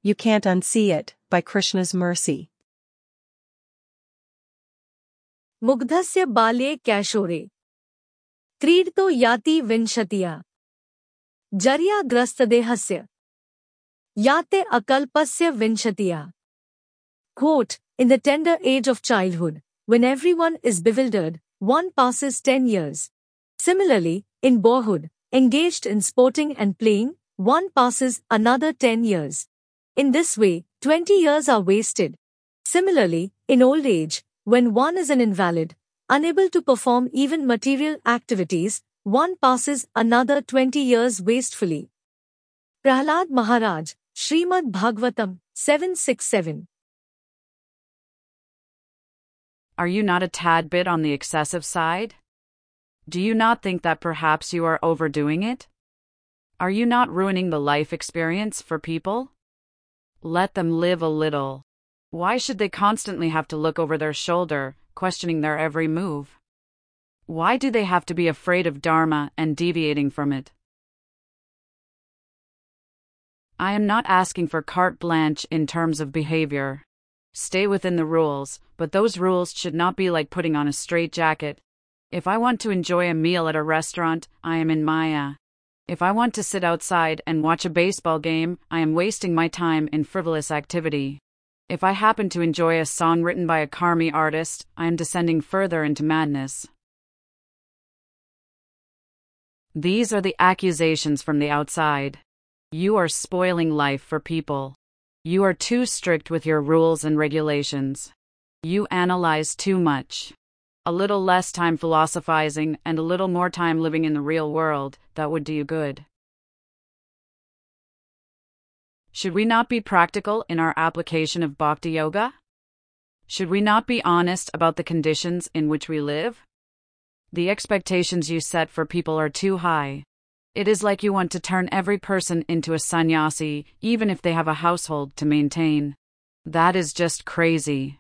You can't unsee it, by Krishna's mercy. मुग्धस्य बाल्ये कैशोरे क्रीडतो याति विंशतिया जर्याग्रस्तदेहस्य याते अकल्पस्य विंशतिया. Quote, in the tender age of childhood, when everyone is bewildered, one passes 10 years. Similarly, in boyhood, engaged in sporting and playing, one passes another 10 years. In this way, 20 years are wasted. Similarly, in old age, when one is an invalid, unable to perform even material activities, one passes another 20 years wastefully. Prahlad Maharaj, Srimad Bhagavatam, 767. Are you not a tad bit on the excessive side? Do you not think that perhaps you are overdoing it? Are you not ruining the life experience for people? Let them live a little. Why should they constantly have to look over their shoulder, questioning their every move? Why do they have to be afraid of Dharma and deviating from it? I am not asking for carte blanche in terms of behavior. Stay within the rules, but those rules should not be like putting on a straitjacket. If I want to enjoy a meal at a restaurant, I am in Maya. If I want to sit outside and watch a baseball game, I am wasting my time in frivolous activity. If I happen to enjoy a song written by a Karmi artist, I am descending further into madness. These are the accusations from the outside. You are spoiling life for people. You are too strict with your rules and regulations. You analyze too much. A little less time philosophizing and a little more time living in the real world, that would do you good. Should we not be practical in our application of Bhakti Yoga? Should we not be honest about the conditions in which we live? The expectations you set for people are too high. It is like you want to turn every person into a sannyasi, even if they have a household to maintain. That is just crazy.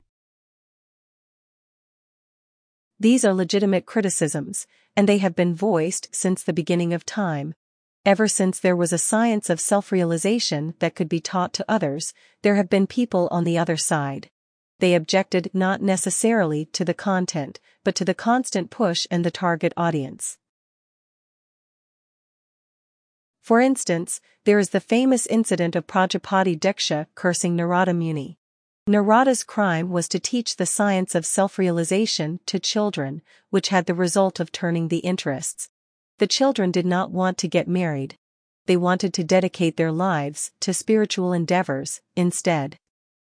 These are legitimate criticisms, and they have been voiced since the beginning of time. Ever since there was a science of self-realization that could be taught to others, there have been people on the other side. They objected not necessarily to the content, but to the constant push and the target audience. For instance, there is the famous incident of Prajapati Diksha cursing Narada Muni. Narada's crime was to teach the science of self-realization to children, which had the result of turning the interests. The children did not want to get married. They wanted to dedicate their lives to spiritual endeavors instead.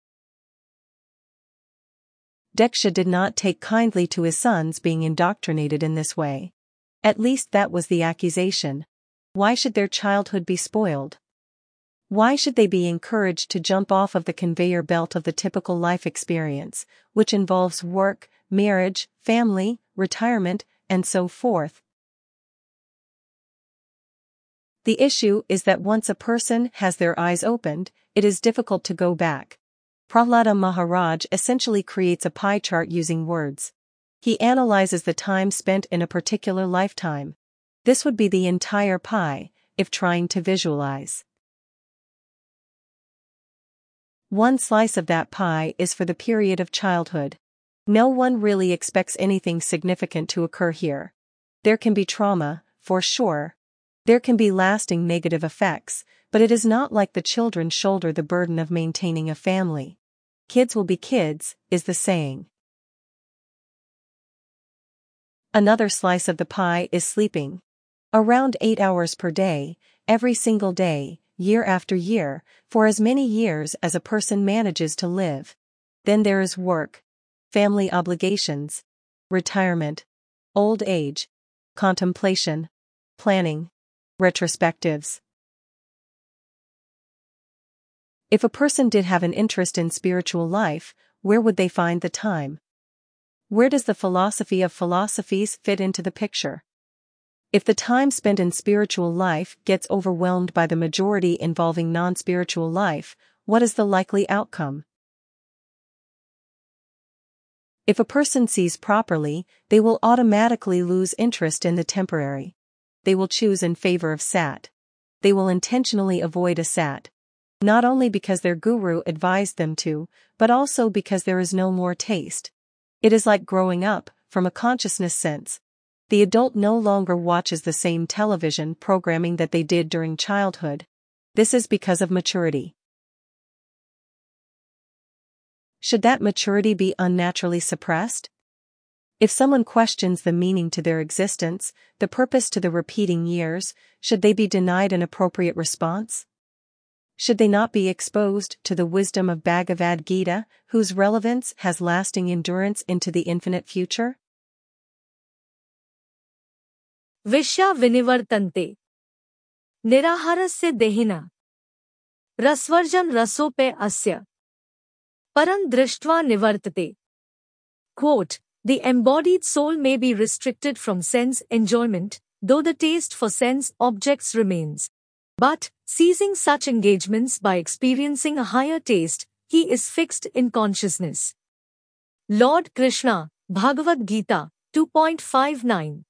Diksha did not take kindly to his sons being indoctrinated in this way. At least that was the accusation. Why should their childhood be spoiled? Why should they be encouraged to jump off of the conveyor belt of the typical life experience, which involves work, marriage, family, retirement, and so forth? The issue is that once a person has their eyes opened, it is difficult to go back. Prahlada Maharaj essentially creates a pie chart using words. He analyzes the time spent in a particular lifetime. This would be the entire pie, if trying to visualize. One slice of that pie is for the period of childhood. No one really expects anything significant to occur here. There can be trauma, for sure. There can be lasting negative effects, but it is not like the children shoulder the burden of maintaining a family. Kids will be kids, is the saying. Another slice of the pie is sleeping. Around 8 hours per day, every single day, year after year, for as many years as a person manages to live. Then there is work, family obligations, retirement, old age, contemplation, planning, retrospectives. If a person did have an interest in spiritual life, where would they find the time? Where does the philosophy of philosophies fit into the picture? If the time spent in spiritual life gets overwhelmed by the majority involving non-spiritual life, what is the likely outcome? If a person sees properly, they will automatically lose interest in the temporary. They will choose in favor of sat. They will intentionally avoid a sat. Not only because their guru advised them to, but also because there is no more taste. It is like growing up, from a consciousness sense. The adult no longer watches the same television programming that they did during childhood. This is because of maturity. Should that maturity be unnaturally suppressed? If someone questions the meaning to their existence, the purpose to the repeating years, should they be denied an appropriate response? Should they not be exposed to the wisdom of Bhagavad Gita, whose relevance has lasting endurance into the infinite future? Vishya vinivartante. Niraharasya dehina. Rasvarjan rasope asya. Param drishtva nivartate. Quote, the embodied soul may be restricted from sense enjoyment, though the taste for sense objects remains. But, ceasing such engagements by experiencing a higher taste, he is fixed in consciousness. Lord Krishna, Bhagavad Gita, 2.59.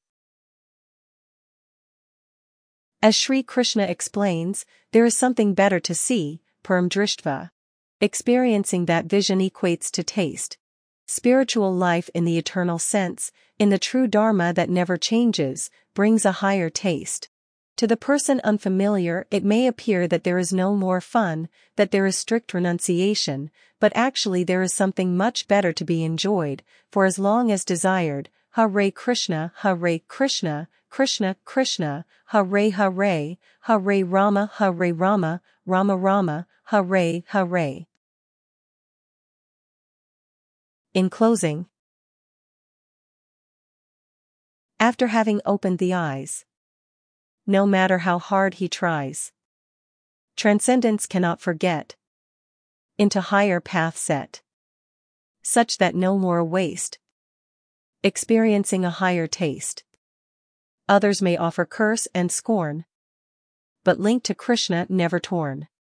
As Sri Krishna explains, there is something better to see, param drishtva. Experiencing that vision equates to taste. Spiritual life in the eternal sense, in the true Dharma that never changes, brings a higher taste. To the person unfamiliar it may appear that there is no more fun, that there is strict renunciation, but actually there is something much better to be enjoyed, for as long as desired, Hare Krishna, Krishna Krishna, Hare Hare, Hare Rama, Rama Rama, Hare Hare. In closing, after having opened the eyes, no matter how hard he tries, transcendence cannot forget, into higher path set, such that no more waste, experiencing a higher taste. Others may offer curse and scorn, but linked to Krishna never torn.